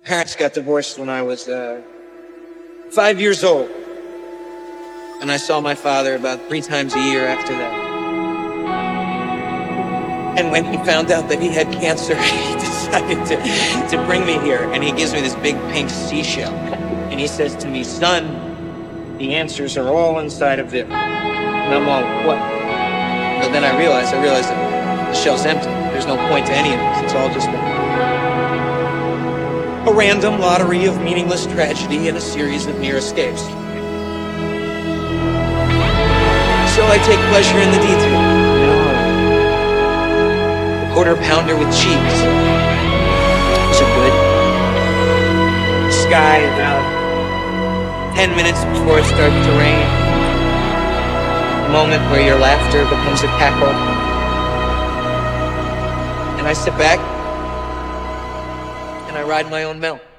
parents got divorced when I was 5 years old. And I saw my father about 3 times a year after that. And when he found out that he had cancer, he decided to bring me here. And he gives me this big pink seashell. And he says to me, son, the answers are all inside of there. And I'm all, what? But then I realized that the shell's empty. There's no point to any of this. It's all just a random lottery of meaningless tragedy and a series of near escapes. So I take pleasure in the detail. You know, a quarter pounder with cheese. Those are good. The sky about 10 minutes before it starts to rain. A moment where your laughter becomes a cackle. And I sit back and I ride my own mill.